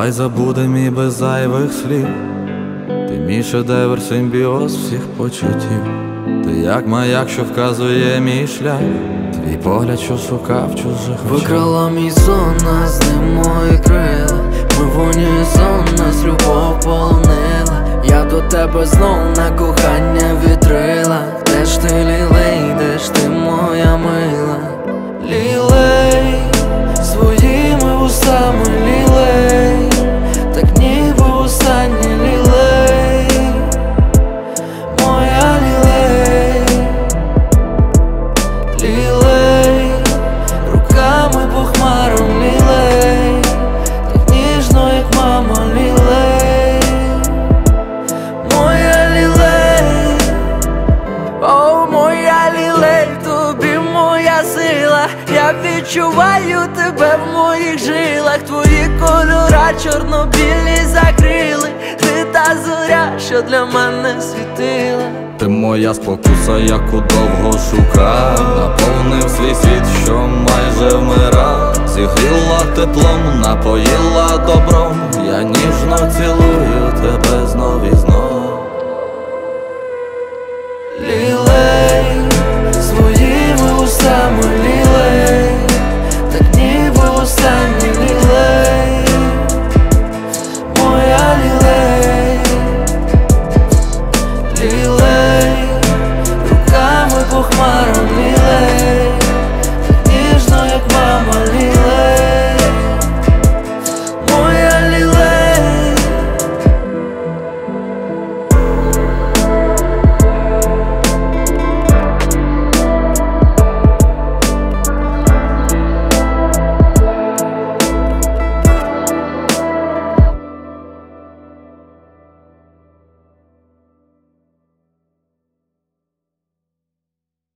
Давай забудем і без зайвих слів. Ти мій шедевр, симбіоз всіх почуттів. Ти як маяк, що вказує мій шлях. Твій погляд, що шукав чужих очах. Викрала мій сон, нас ним мої крила. Ми в унісон, нас любов полонила. Я до тебе знов на кохання вітрила. Де ж ти, лілей, де ж ти, моя мила? Лілей, своїми вустами, лілей, так ніби останнє, лілей, моя лілей, лілей, руками по хмарам, лілей, так ніжно, як мама, лілей, моя лілей, о, моя лілей, тобі моя сила. Я відчуваю тебе в моїх жилах. Твої кольора чорно-білі закрили. Ти та зоря, що для мене світила. Ти моя спокуса, яку довго шукав. Наповнив свій світ, що майже вмирав. Зігріла теплом, напоїла добром. Я ніжно цілую тебе знов.